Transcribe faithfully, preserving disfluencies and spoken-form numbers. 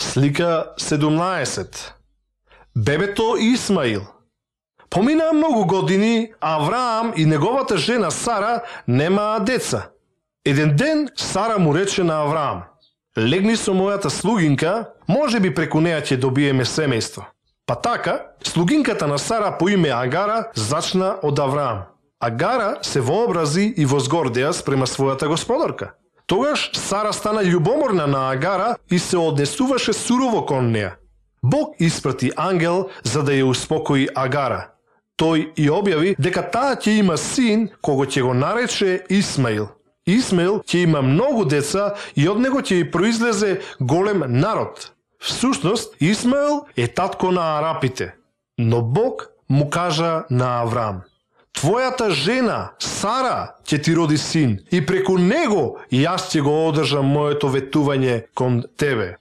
Слика седумнаесет. Бебето Исмаил. Поминаа многу години, Авраам и неговата жена Сара немаа деца. Еден ден Сара му рече на Авраам: легни со мојата слугинка, може би преку неја ќе добиеме семејство. Па така, слугинката на Сара по име Агара зачна од Авраам. Агара се вообрази и возгордеа спрема својата господарка. Тогаш Сара стана љубоморна на Агара и се однесуваше сурово кон неја. Бог испрати ангел за да ја успокои Агара. Тој и објави дека таа ќе има син кого ќе го нарече Исмаил. Исмаил ќе има многу деца и од него ќе и произлезе голем народ. Всушност, Исмаил е татко на арапите. Но Бог му кажа на Авраам: твојата жена, Сара, ќе ти роди син и преку него јас ќе го одржам моето ветување кон тебе.